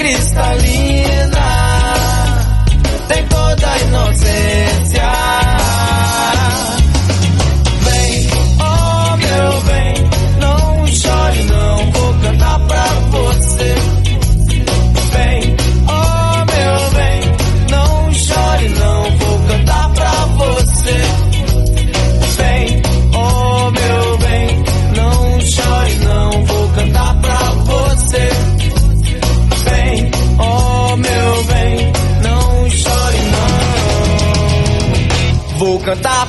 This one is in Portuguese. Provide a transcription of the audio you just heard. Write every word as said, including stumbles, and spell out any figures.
cristalina, tem toda a inocência. Vem, oh meu bem, não chore não, vou cantar pra você. Vem, oh meu bem, não chore não, vou cantar pra você. Vem, oh meu bem, não chore não, vou cantar pra você. Vem, oh meu bem, não chore não, vou cantar